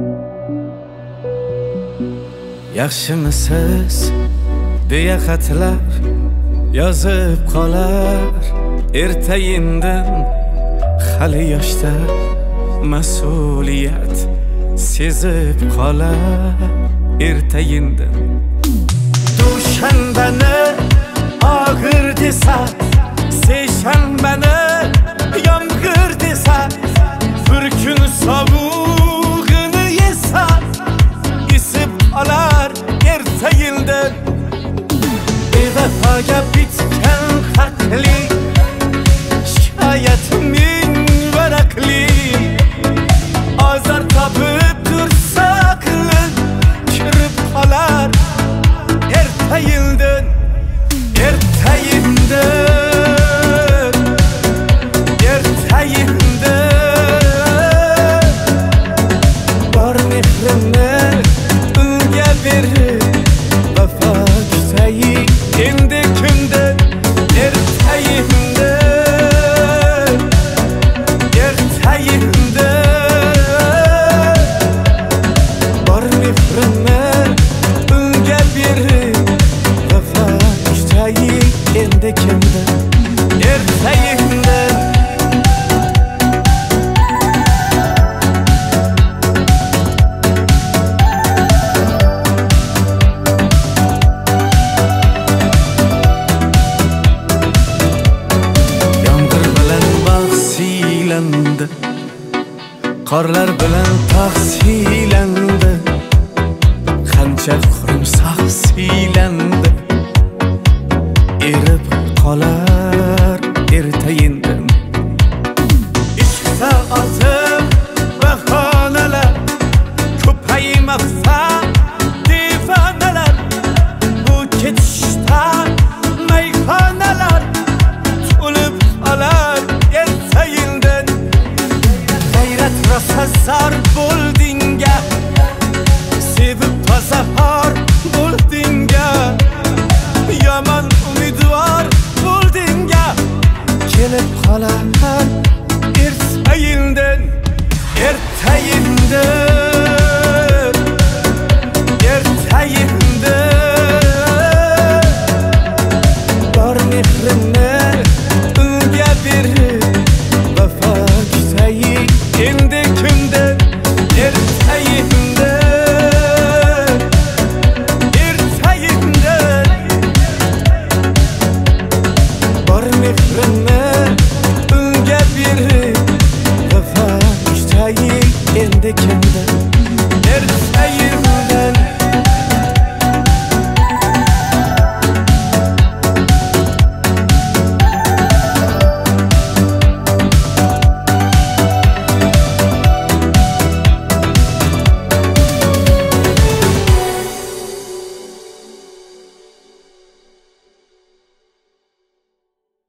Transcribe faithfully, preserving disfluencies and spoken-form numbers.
Yaxshimisiz deya xatlar yozib qolar ertayindan hali yoshda mas'uliyat sezib qolar ertayindan dushanbani og'ir desa seshanbani yomg'ir desa bir kun sovug'ini yesa isib olar ertayindan bevafoga bitgan xatli shikoyatimning varaqli ozor topib tursa aqlim kirib qolar ertayindan ertayindan ertayindan bor mehrimni unga berib vafo kutayi endi kimdan ertayindan ertayindan bor mehrimni unga berib vafo kutayi endi kimdan ertayindan qorlar bilan taqsim